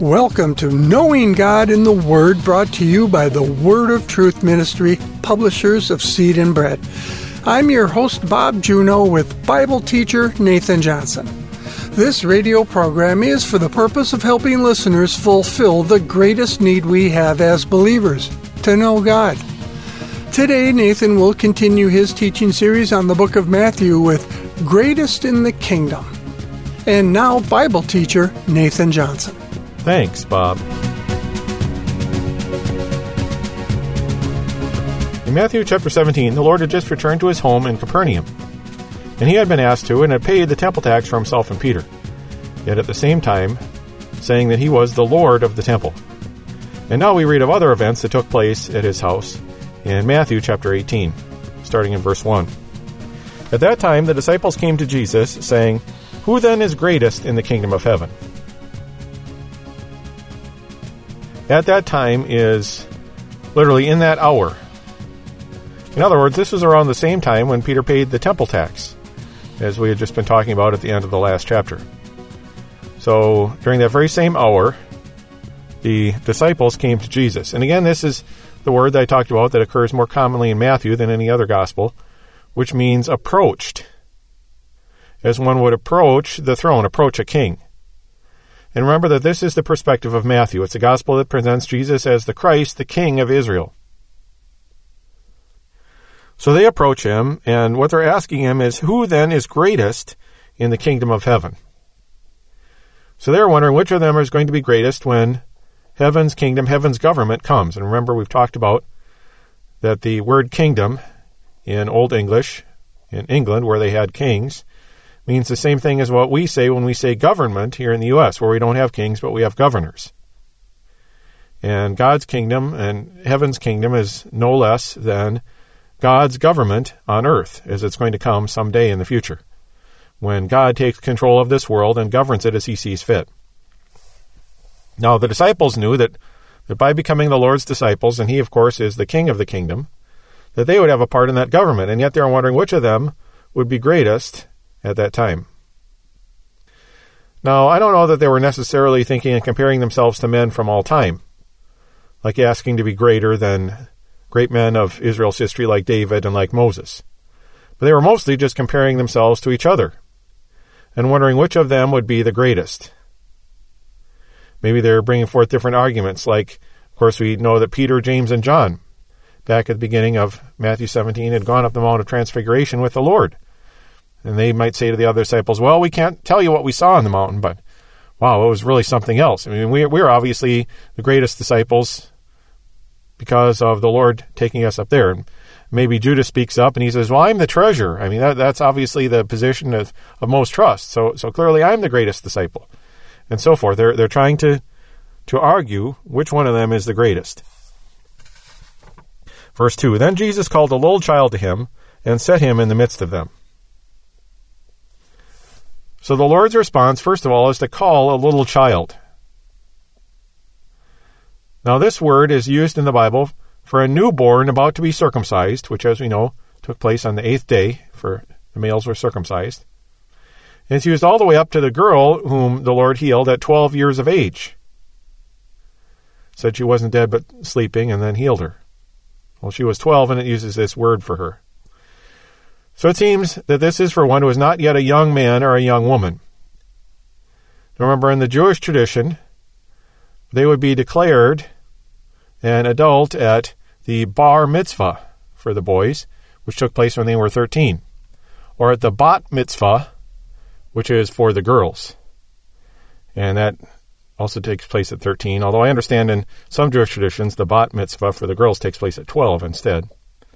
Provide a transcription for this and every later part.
Welcome to Knowing God in the Word, brought to you by the Word of Truth Ministry, publishers of Seed and Bread. I'm your host, Bob Juneau, with Bible teacher Nathan Johnson. This radio program is for the purpose of helping listeners fulfill the greatest need we have as believers, to know God. Today, Nathan will continue his teaching series on the book of Matthew with Greatest in the Kingdom. And now, Bible teacher Nathan Johnson. Thanks, Bob. In Matthew chapter 17, the Lord had just returned to his home in Capernaum, and he had been asked to and had paid the temple tax for himself and Peter, yet at the same time saying that he was the Lord of the temple. And now we read of other events that took place at his house in Matthew chapter 18, starting in verse 1. At that time the disciples came to Jesus, saying, "Who then is greatest in the kingdom of heaven?" At that time is literally in that hour. In other words, this was around the same time when Peter paid the temple tax, as we had just been talking about at the end of the last chapter. So during that very same hour, the disciples came to Jesus. And again, this is the word that I talked about that occurs more commonly in Matthew than any other gospel, which means approached, as one would approach the throne, approach a king. And remember that this is the perspective of Matthew. It's a gospel that presents Jesus as the Christ, the King of Israel. So they approach him, and what they're asking him is, who then is greatest in the kingdom of heaven? So they're wondering which of them is going to be greatest when heaven's kingdom, heaven's government comes. And remember, we've talked about that the word kingdom in Old English, in England, where they had kings, means the same thing as what we say when we say government here in the U.S., where we don't have kings, but we have governors. And God's kingdom and heaven's kingdom is no less than God's government on earth, as it's going to come someday in the future, when God takes control of this world and governs it as he sees fit. Now, the disciples knew that by becoming the Lord's disciples, and he, of course, is the king of the kingdom, that they would have a part in that government, and yet they're wondering which of them would be greatest at that time. Now, I don't know that they were necessarily thinking and comparing themselves to men from all time, like asking to be greater than great men of Israel's history like David and like Moses. But they were mostly just comparing themselves to each other and wondering which of them would be the greatest. Maybe they're bringing forth different arguments, like, of course, we know that Peter, James, and John, back at the beginning of Matthew 17, had gone up the Mount of Transfiguration with the Lord. And they might say to the other disciples, well, we can't tell you what we saw on the mountain, but wow, it was really something else. I mean, we're obviously the greatest disciples because of the Lord taking us up there. And maybe Judas speaks up and he says, well, I'm the treasurer. I mean, that's obviously the position of most trust. So clearly I'm the greatest disciple. And so forth. They're trying to argue which one of them is the greatest. Verse 2, then Jesus called a little child to him and set him in the midst of them. So the Lord's response, first of all, is to call a little child. Now this word is used in the Bible for a newborn about to be circumcised, which, as we know, took place on the 8th day, for the males were circumcised. And it's used all the way up to the girl whom the Lord healed at 12 years of age. Said she wasn't dead but sleeping, and then healed her. Well, she was 12, and it uses this word for her. So it seems that this is for one who is not yet a young man or a young woman. Remember, in the Jewish tradition, they would be declared an adult at the bar mitzvah for the boys, which took place when they were 13, or at the bat mitzvah, which is for the girls. And that also takes place at 13, although I understand in some Jewish traditions the bat mitzvah for the girls takes place at 12 instead.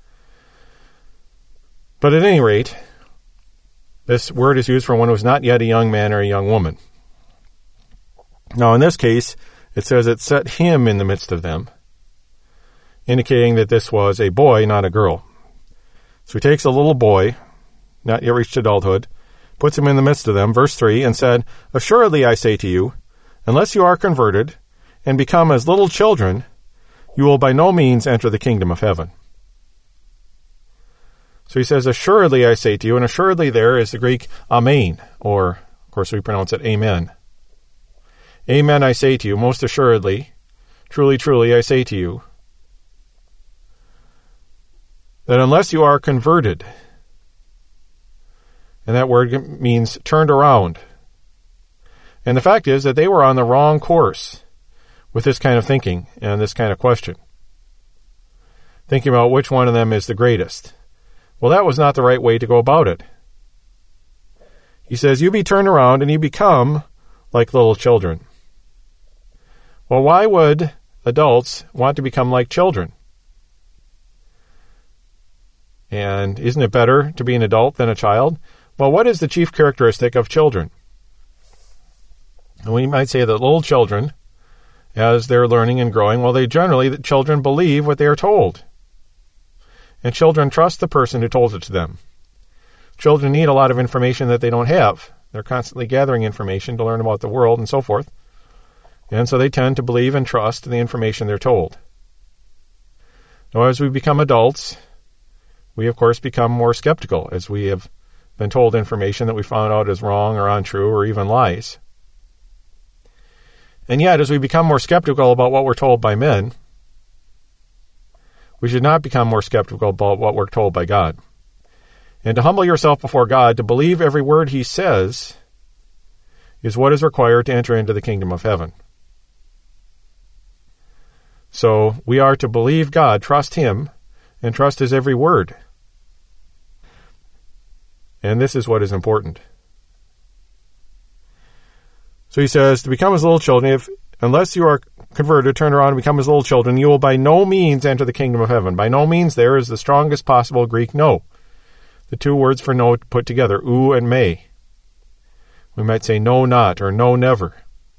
But at any rate, this word is used for one who is not yet a young man or a young woman. Now, in this case, it says it set him in the midst of them, indicating that this was a boy, not a girl. So he takes a little boy, not yet reached adulthood, puts him in the midst of them, verse 3, and said, assuredly I say to you, unless you are converted and become as little children, you will by no means enter the kingdom of heaven. So he says, assuredly I say to you, and assuredly there is the Greek amen, or of course we pronounce it amen. Amen, I say to you, most assuredly, truly, truly, I say to you, that unless you are converted, and that word means turned around, and the fact is that they were on the wrong course with this kind of thinking and this kind of question, thinking about which one of them is the greatest. Well, that was not the right way to go about it. He says, you be turned around and you become like little children. Well, why would adults want to become like children? And isn't it better to be an adult than a child? Well, what is the chief characteristic of children? And we might say that little children, as they're learning and growing, well, the children believe what they are told. And children trust the person who told it to them. Children need a lot of information that they don't have. They're constantly gathering information to learn about the world and so forth. And so they tend to believe and trust the information they're told. Now, as we become adults, we, of course, become more skeptical as we have been told information that we found out is wrong or untrue or even lies. And yet, as we become more skeptical about what we're told by men, we should not become more skeptical about what we're told by God. And to humble yourself before God, to believe every word He says, is what is required to enter into the kingdom of heaven. So we are to believe God, trust Him, and trust His every word. And this is what is important. So he says, to become as little children, unless you are converted, turn around and become as little children, you will by no means enter the kingdom of heaven. By no means there is the strongest possible Greek no. The two words for no put together, ou and may. We might say no not or no never.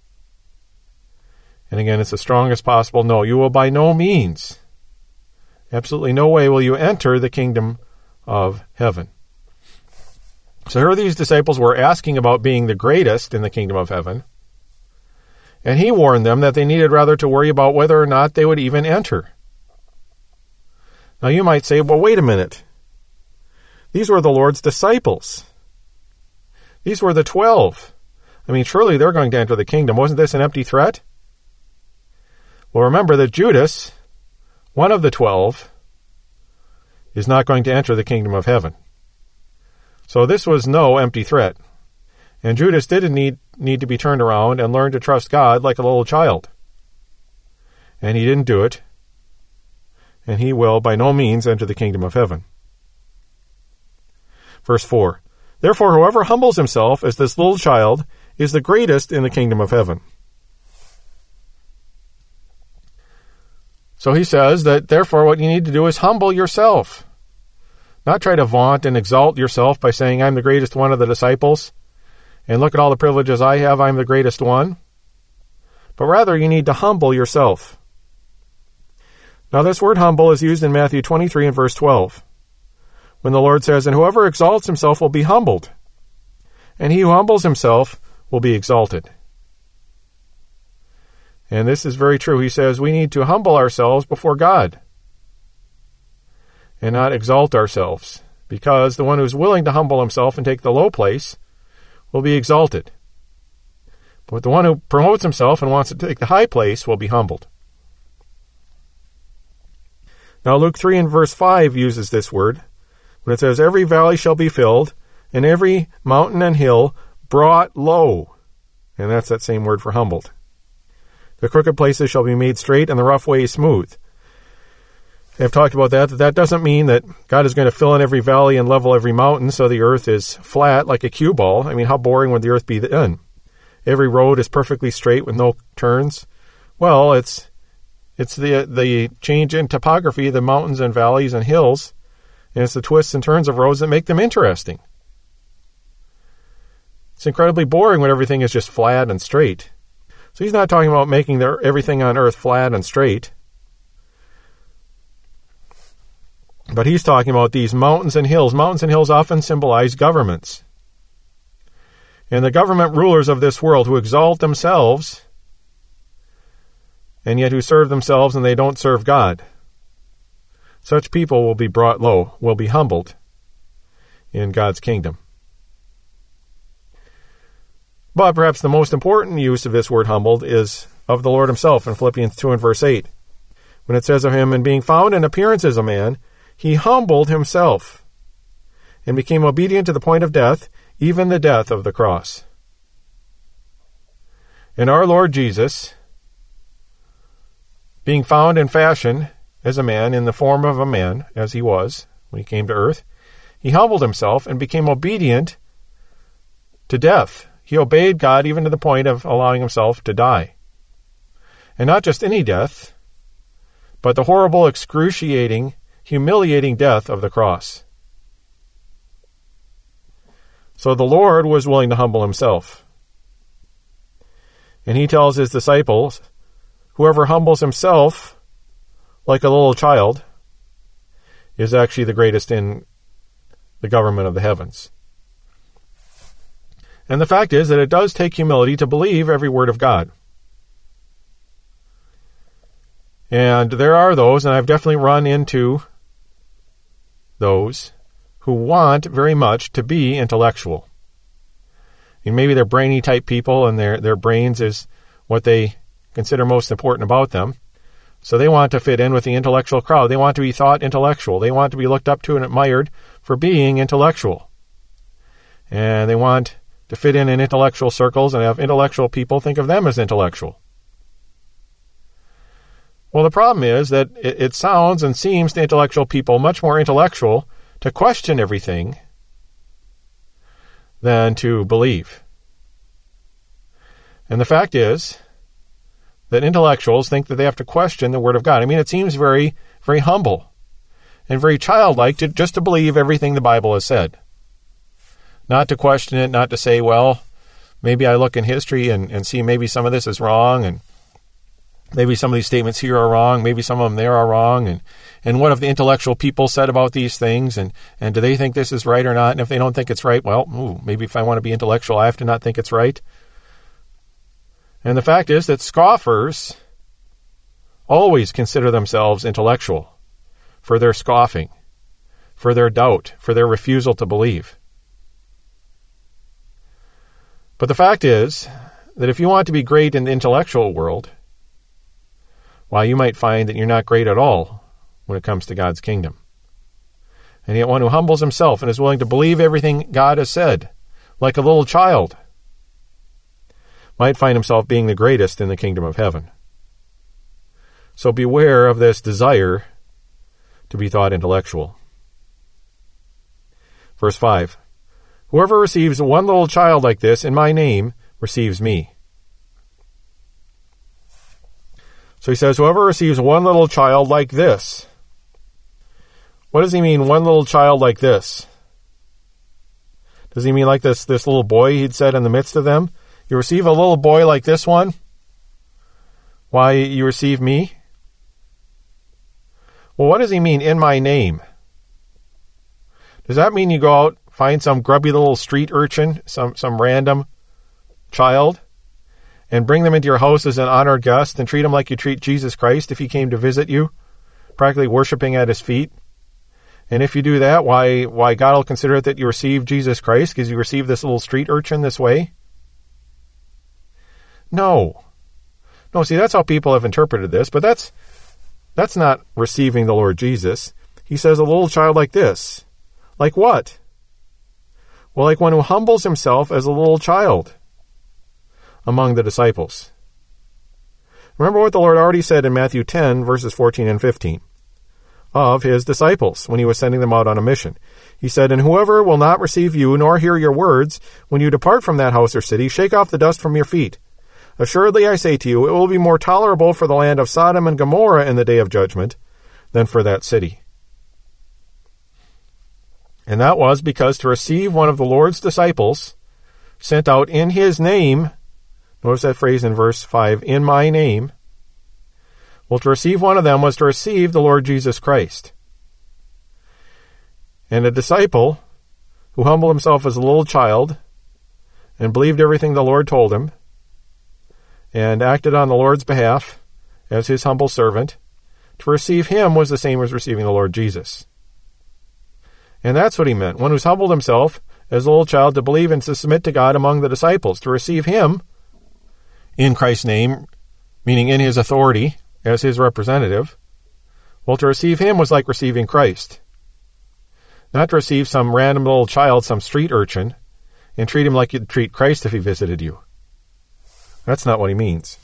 And again, it's the strongest possible no. You will by no means, absolutely no way will you enter the kingdom of heaven. So here these disciples were asking about being the greatest in the kingdom of heaven. And he warned them that they needed rather to worry about whether or not they would even enter. Now you might say, well, wait a minute. These were the Lord's disciples. These were the 12. I mean, surely they're going to enter the kingdom. Wasn't this an empty threat? Well, remember that Judas, one of the 12, is not going to enter the kingdom of heaven. So this was no empty threat. And Judas didn't need to be turned around and learn to trust God like a little child. And he didn't do it. And he will by no means enter the kingdom of heaven. Verse 4, therefore whoever humbles himself as this little child is the greatest in the kingdom of heaven. So he says that therefore what you need to do is humble yourself. Not try to vaunt and exalt yourself by saying, I'm the greatest one of the disciples, and look at all the privileges I have, I'm the greatest one. But rather you need to humble yourself. Now this word humble is used in Matthew 23 and verse 12. When the Lord says, and whoever exalts himself will be humbled, and he who humbles himself will be exalted. And this is very true. He says we need to humble ourselves before God and not exalt ourselves, because the one who is willing to humble himself and take the low place will be exalted. But the one who promotes himself and wants to take the high place will be humbled. Now Luke 3 and verse 5 uses this word when it says, every valley shall be filled, and every mountain and hill brought low. And that's that same word for humbled. The crooked places shall be made straight, and the rough ways smooth. I've talked about that doesn't mean that God is going to fill in every valley and level every mountain so the earth is flat like a cue ball. I mean, how boring would the earth be then? Every road is perfectly straight with no turns. Well, it's the change in topography of the mountains and valleys and hills, and it's the twists and turns of roads that make them interesting. It's incredibly boring when everything is just flat and straight. So he's not talking about making everything on earth flat and straight. But he's talking about these mountains and hills. Mountains and hills often symbolize governments. And the government rulers of this world who exalt themselves and yet who serve themselves and they don't serve God. Such people will be brought low, will be humbled in God's kingdom. But perhaps the most important use of this word humbled is of the Lord himself in Philippians 2 and verse 8. When it says of him, and being found in appearance as a man, he humbled himself and became obedient to the point of death, even the death of the cross. And our Lord Jesus, being found in fashion as a man, in the form of a man, as he was when he came to earth, he humbled himself and became obedient to death. He obeyed God even to the point of allowing himself to die. And not just any death, but the horrible, excruciating, humiliating death of the cross. So the Lord was willing to humble himself. And he tells his disciples, whoever humbles himself like a little child is actually the greatest in the government of the heavens. And the fact is that it does take humility to believe every word of God. And there are those, and I've definitely run into those, who want very much to be intellectual. And maybe they're brainy type people, and their brains is what they consider most important about them. So they want to fit in with the intellectual crowd. They want to be thought intellectual. They want to be looked up to and admired for being intellectual. And they want to fit in intellectual circles and have intellectual people think of them as intellectual. Well, the problem is that it sounds and seems to intellectual people much more intellectual to question everything than to believe. And the fact is that intellectuals think that they have to question the Word of God. I mean, it seems very, very humble and very childlike just to believe everything the Bible has said. Not to question it, not to say, well, maybe I look in history and see maybe some of this is wrong, and maybe some of these statements here are wrong, maybe some of them there are wrong, and what have the intellectual people said about these things, and do they think this is right or not? And if they don't think it's right, well, maybe if I want to be intellectual, I have to not think it's right. And the fact is that scoffers always consider themselves intellectual for their scoffing, for their doubt, for their refusal to believe. But the fact is that if you want to be great in the intellectual world, well, you might find that you're not great at all when it comes to God's kingdom. And yet one who humbles himself and is willing to believe everything God has said, like a little child, might find himself being the greatest in the kingdom of heaven. So beware of this desire to be thought intellectual. Verse 5, whoever receives one little child like this in my name receives me. So he says, whoever receives one little child like this. What does he mean, one little child like this? Does he mean like this little boy he'd said in the midst of them? You receive a little boy like this one? Why, you receive me? Well, what does he mean, in my name? Does that mean you go out, find some grubby little street urchin, some random child, and bring them into your house as an honored guest and treat him like you treat Jesus Christ if he came to visit you, practically worshiping at his feet? And if you do that, why God will consider it that you received Jesus Christ because you received this little street urchin this way? No, see, that's how people have interpreted this, but that's not receiving the Lord Jesus. He says a little child like this. Like what? Well, like one who humbles himself as a little child among the disciples. Remember what the Lord already said in Matthew 10, verses 14 and 15, of his disciples when he was sending them out on a mission. He said, and whoever will not receive you nor hear your words, when you depart from that house or city, shake off the dust from your feet. Assuredly, I say to you, it will be more tolerable for the land of Sodom and Gomorrah in the day of judgment than for that city. And that was because to receive one of the Lord's disciples sent out in his name, notice that phrase in verse 5, in my name, well, to receive one of them was to receive the Lord Jesus Christ. And a disciple who humbled himself as a little child and believed everything the Lord told him, and acted on the Lord's behalf as his humble servant, to receive him was the same as receiving the Lord Jesus. And that's what he meant. One who's humbled himself as a little child to believe and to submit to God among the disciples, to receive him in Christ's name, meaning in his authority as his representative. Well, to receive him was like receiving Christ. Not to receive some random little child, some street urchin, and treat him like you'd treat Christ if he visited you. That's not what he means.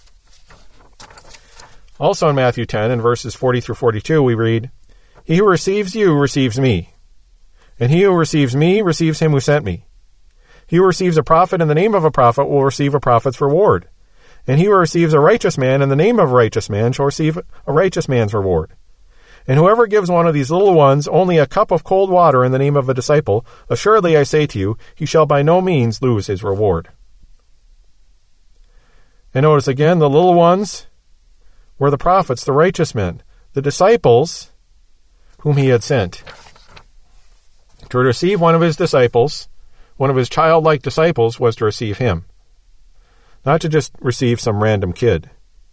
Also in Matthew 10, in verses 40 through 42, we read, "He who receives you receives me, and he who receives me receives him who sent me. He who receives a prophet in the name of a prophet will receive a prophet's reward, and he who receives a righteous man in the name of a righteous man shall receive a righteous man's reward. And whoever gives one of these little ones only a cup of cold water in the name of a disciple, assuredly I say to you, he shall by no means lose his reward." And notice again, the little ones were the prophets, the righteous men, the disciples whom he had sent. To receive one of his disciples, one of his childlike disciples, was to receive him, not to just receive some random kid.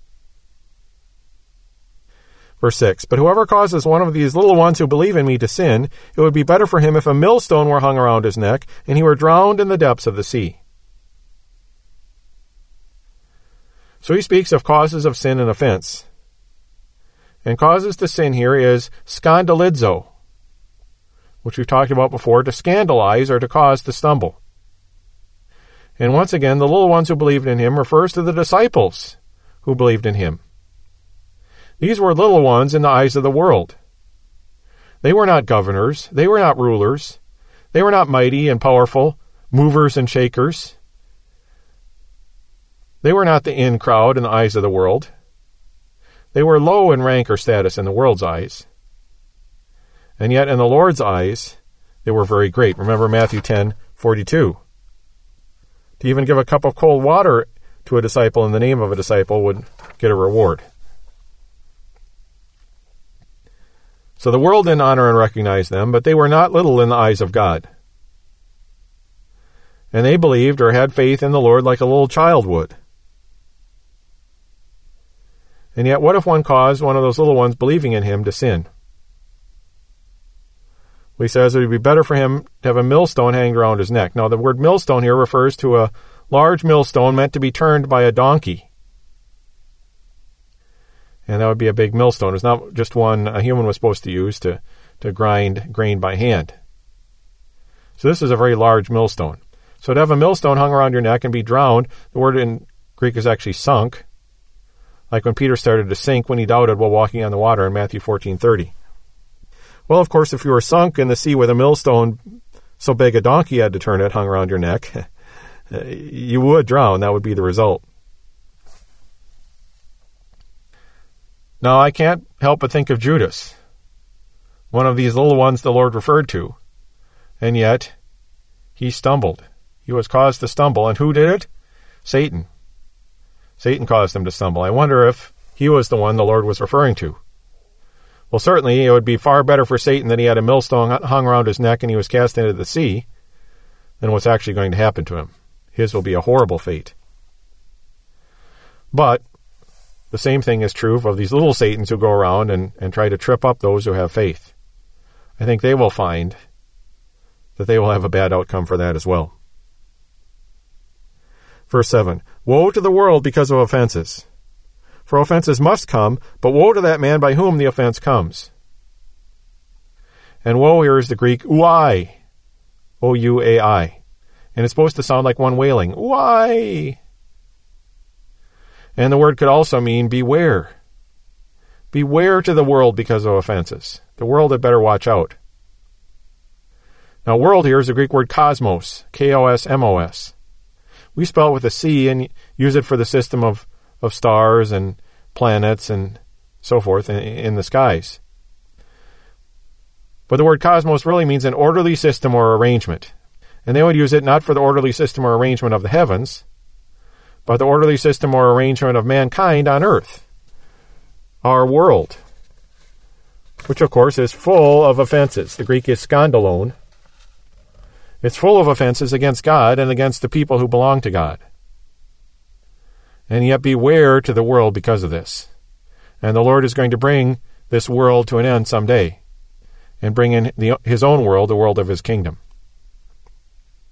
Verse 6, "But whoever causes one of these little ones who believe in me to sin, it would be better for him if a millstone were hung around his neck, and he were drowned in the depths of the sea." So he speaks of causes of sin and offense. And causes to sin here is scandalizo, which we've talked about before, to scandalize or to cause to stumble. And once again, the little ones who believed in him refers to the disciples who believed in him. These were little ones in the eyes of the world. They were not governors. They were not rulers. They were not mighty and powerful, movers and shakers. They were not the in crowd in the eyes of the world. They were low in rank or status in the world's eyes. And yet in the Lord's eyes, they were very great. Remember Matthew 10:42. To even give a cup of cold water to a disciple in the name of a disciple would get a reward. So the world didn't honor and recognize them, but they were not little in the eyes of God. And they believed or had faith in the Lord like a little child would. And yet, what if one caused one of those little ones believing in him to sin? Well, he says it would be better for him to have a millstone hanged around his neck. Now, the word millstone here refers to a large millstone meant to be turned by a donkey. And that would be a big millstone. It's not just one a human was supposed to use to grind grain by hand. So this is a very large millstone. So to have a millstone hung around your neck and be drowned, the word in Greek is actually sunk, like when Peter started to sink when he doubted while walking on the water in Matthew 14:30. Well, of course, if you were sunk in the sea with a millstone so big a donkey had to turn it hung around your neck, you would drown. That would be the result. Now, I can't help but think of Judas, one of these little ones the Lord referred to, and yet he stumbled. He was caused to stumble, and who did it? Satan. Satan caused him to stumble. I wonder if he was the one the Lord was referring to. Well, certainly it would be far better for Satan that he had a millstone hung around his neck and he was cast into the sea than what's actually going to happen to him. His will be a horrible fate. But the same thing is true of these little Satans who go around and try to trip up those who have faith. I think they will find that they will have a bad outcome for that as well. Verse 7, "Woe to the world because of offenses. For offenses must come, but woe to that man by whom the offense comes." And woe here is the Greek ouai, O-U-A-I. And it's supposed to sound like one wailing, ouai. And the word could also mean beware. Beware to the world because of offenses. The world had better watch out. Now, world here is the Greek word cosmos, K-O-S-M-O-S. We spell it with a C and use it for the system of stars and planets and so forth in the skies. But the word cosmos really means an orderly system or arrangement. And they would use it not for the orderly system or arrangement of the heavens, but the orderly system or arrangement of mankind on earth, our world, which of course is full of offenses. The Greek is skandalon. It's full of offenses against God and against the people who belong to God. And yet beware to the world because of this. And the Lord is going to bring this world to an end someday and bring in his own world, the world of his kingdom.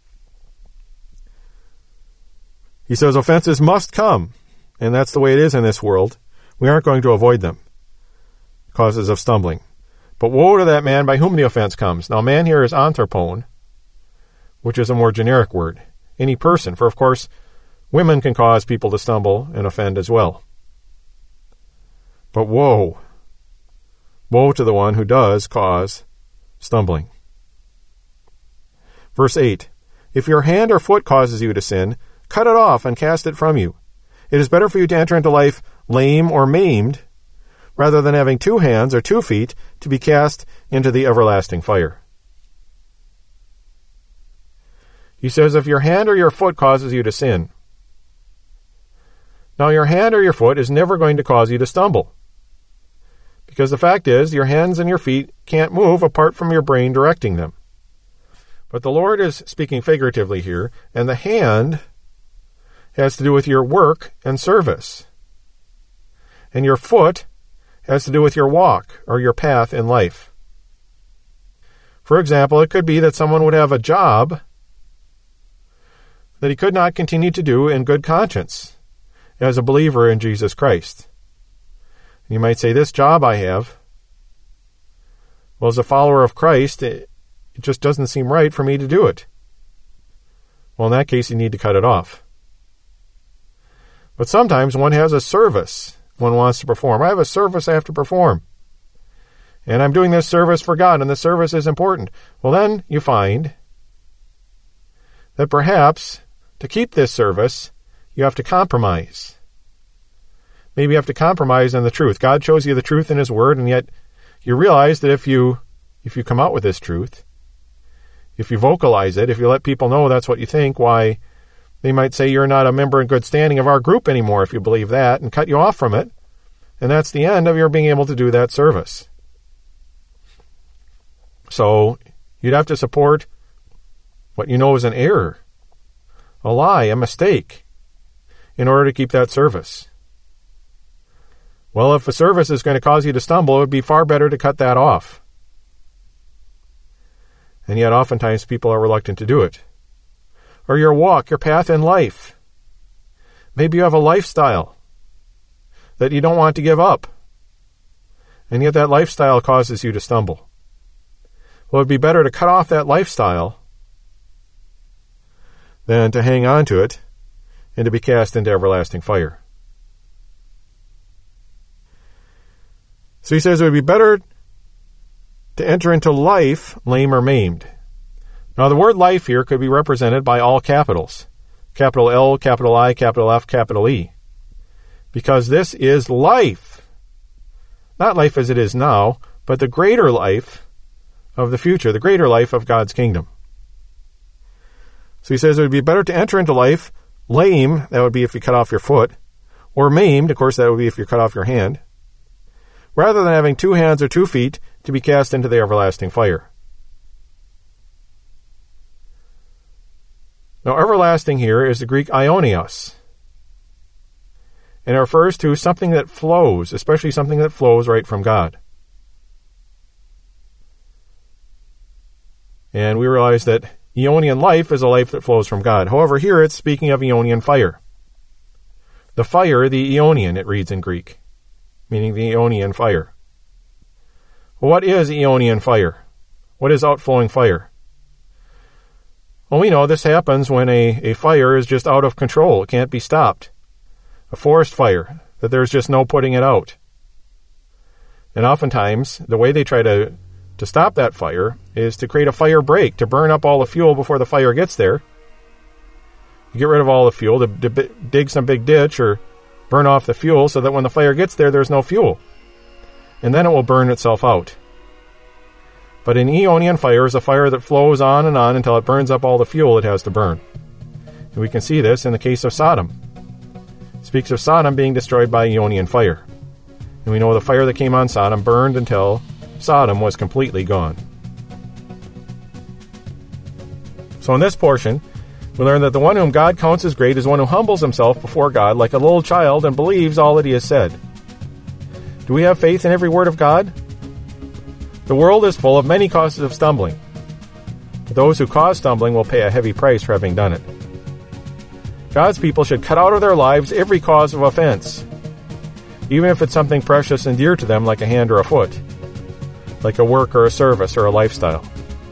He says offenses must come, and that's the way it is in this world. We aren't going to avoid them. Causes of stumbling. But woe to that man by whom the offense comes. Now, man here is anthropon, which is a more generic word. Any person, for of course, women can cause people to stumble and offend as well. But woe. Woe to the one who does cause stumbling. Verse 8. If your hand or foot causes you to sin, cut it off and cast it from you. It is better for you to enter into life lame or maimed, rather than having 2 hands or 2 feet to be cast into the everlasting fire. He says, if your hand or your foot causes you to sin. Now, your hand or your foot is never going to cause you to stumble. Because the fact is, your hands and your feet can't move apart from your brain directing them. But the Lord is speaking figuratively here, and the hand has to do with your work and service. And your foot has to do with your walk or your path in life. For example, it could be that someone would have a job that he could not continue to do in good conscience as a believer in Jesus Christ. You might say, this job I have, well, as a follower of Christ, it just doesn't seem right for me to do it. Well, in that case, you need to cut it off. But sometimes one has a service one wants to perform. I have a service I have to perform. And I'm doing this service for God, and the service is important. Well, then you find that perhaps to keep this service, you have to compromise. Maybe you have to compromise on the truth. God shows you the truth in His Word, and yet you realize that if you come out with this truth, if you vocalize it, if you let people know that's what you think, why, they might say you're not a member in good standing of our group anymore if you believe that, and cut you off from it. And that's the end of your being able to do that service. So you'd have to support what you know is an error, a lie, a mistake, in order to keep that service. Well, if a service is going to cause you to stumble, it would be far better to cut that off. And yet oftentimes people are reluctant to do it. Or your walk, your path in life. Maybe you have a lifestyle that you don't want to give up, and yet that lifestyle causes you to stumble. Well, it would be better to cut off that lifestyle than to hang on to it and to be cast into everlasting fire. So he says it would be better to enter into life lame or maimed. Now, the word life here could be represented by all capitals. Capital L, capital I, capital F, capital E. Because this is life. Not life as it is now, but the greater life of the future, the greater life of God's kingdom. So he says it would be better to enter into life lame, that would be if you cut off your foot, or maimed, of course that would be if you cut off your hand, rather than having 2 hands or 2 feet to be cast into the everlasting fire. Now, everlasting here is the Greek aionios, and it refers to something that flows, especially something that flows right from God. And we realize that Aeonian life is a life that flows from God. However, here it's speaking of Aeonian fire. The fire, the Aeonian, it reads in Greek, meaning the Aeonian fire. Well, what is Aeonian fire? What is outflowing fire? Well, we know this happens when a fire is just out of control. It can't be stopped. A forest fire, that there's just no putting it out. And oftentimes, the way they try to stop that fire is to create a fire break, to burn up all the fuel before the fire gets there. You get rid of all the fuel, to dig some big ditch or burn off the fuel so that when the fire gets there, there's no fuel. And then it will burn itself out. But an Aeonian fire is a fire that flows on and on until it burns up all the fuel it has to burn. And we can see this in the case of Sodom. It speaks of Sodom being destroyed by Aeonian fire. And we know the fire that came on Sodom burned until Sodom was completely gone. So in this portion, we learn that the one whom God counts as great is one who humbles himself before God like a little child and believes all that he has said. Do we have faith in every word of God? The world is full of many causes of stumbling, but those who cause stumbling will pay a heavy price for having done it. God's people should cut out of their lives every cause of offense, even if it's something precious and dear to them like a hand or a foot, like a work or a service or a lifestyle.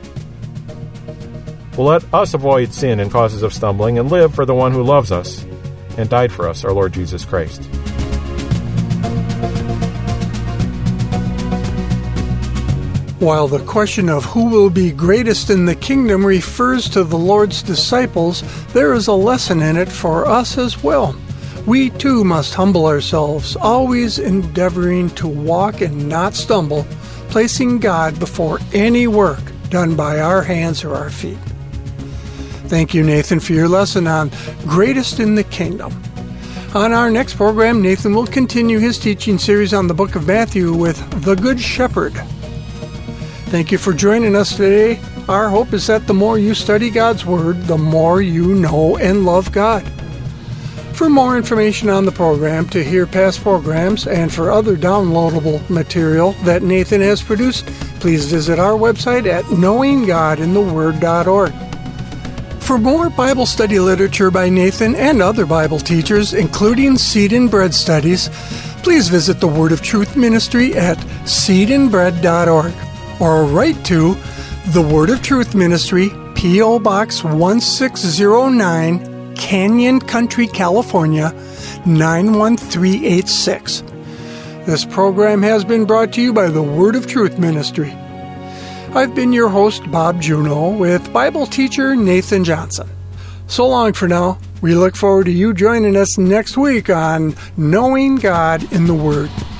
Well, let us avoid sin and causes of stumbling and live for the one who loves us and died for us, our Lord Jesus Christ. While the question of who will be greatest in the kingdom refers to the Lord's disciples, there is a lesson in it for us as well. We too must humble ourselves, always endeavoring to walk and not stumble, placing God before any work done by our hands or our feet. Thank you, Nathan, for your lesson on Greatest in the Kingdom. On our next program, Nathan will continue his teaching series on the book of Matthew with The Good Shepherd. Thank you for joining us today. Our hope is that the more you study God's Word, the more you know and love God. For more information on the program, to hear past programs, and for other downloadable material that Nathan has produced, please visit our website at knowinggodintheword.org. For more Bible study literature by Nathan and other Bible teachers, including Seed and Bread studies, please visit the Word of Truth Ministry at seedandbread.org. Or write to The Word of Truth Ministry, P.O. Box 1609, Canyon Country, California, 91386. This program has been brought to you by the Word of Truth Ministry. I've been your host, Bob Juneau, with Bible teacher Nathan Johnson. So long for now. We look forward to you joining us next week on Knowing God in the Word.